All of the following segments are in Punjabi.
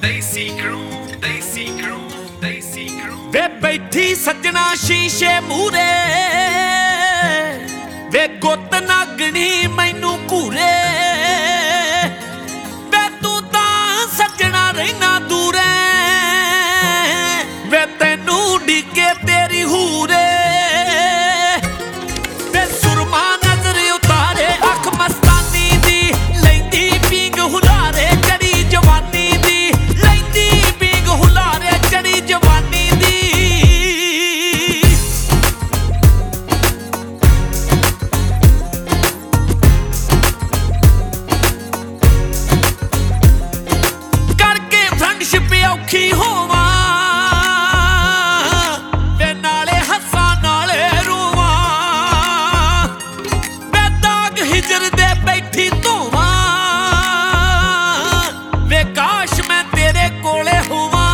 ਦੇਸੀ ਕਰੂ ਦੇਸੀ ਕਰੂ ਦੇਸੀ ਕਰੂ ਵੇ ਬੈਠੀ ਸੱਜਣਾ ਸ਼ੀਸ਼ੇ ਮੂਰੇ ਵੇ ਗੁੱਤ ਨਾਗਣੀ ਮੈਨੂੰ ਘੂਰੇ ਵੇ ਤੂੰ ਤਾਂ ਸੱਜਣਾ ਰਹਿਣਾ ਦੂਰੇ ਵੇ ਤੈਨੂੰ ਢੀਕੇ ਤੇਰੀ ਹੂਰੇ ਵੇ ਸੁਰਮਾ ਨਜ਼ਰ ਉਤਾਰੇ ਅੱਖ ਮਸਤਾਨੀ ਦੀ ਲੈਂਦੀ ਪੀਂਗ ਹੁਲਾਰੇ ਚੜੀ ਜਵਾਨੀ ਦੀ ਲੈਂਦੀ ਪੀਂਗ ਹੁਲਾਰੇ ਚੜੀ ਜਵਾਨੀ ਦੀ ਕਰਕੇ ਫਰੈਂਡਸ਼ਿਪ ਔਖੀ ਹੋਵਾਂ ਵੇ ਨਾਲੇ ਹੱਸਾਂ ਨਾਲੇ ਰੋਵਾਂ ਵੇ ਦਾਗ ਹਿਜਰ ਦੇ ਬੈਠੀ ਧੋਵਾਂ ਵੇ ਕਾਸ਼ ਮੈਂ ਤੇਰੇ ਕੋਲੇ ਹੋਵਾਂ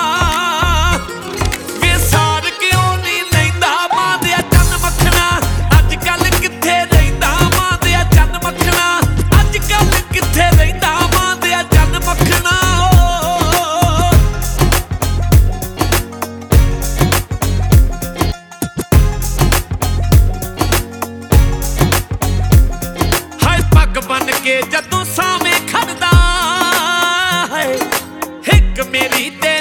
ਵੇ ਸਾਰ ਕਿਉਂ ਨਹੀਂ ਲੈਂਦਾ ਮਾਂ ਦੇ ਚੰਨ ਮੱਖਣਾ ਅੱਜ ਕੱਲ ਕਿੱਥੇ ਰਹਿੰਦਾ ਮਾਂ ਦੇ ਚੰਨ ਮੱਖਣਾ ਅੱਜ ਕੱਲ ਕਿੱਥੇ ਰਹਿੰਦਾ ਮਾਂ ਦੇ ਚੰਨ ਮੱਖਣਾ ਹਾਏ ਪੱਗ ਬੰਨ ਕੇ ਜਦੋਂ ਸਾਵੇਂ ਖੜਦਾ ਹੈ ਹਿੱਕ ਮੇਰੀ ਤੇ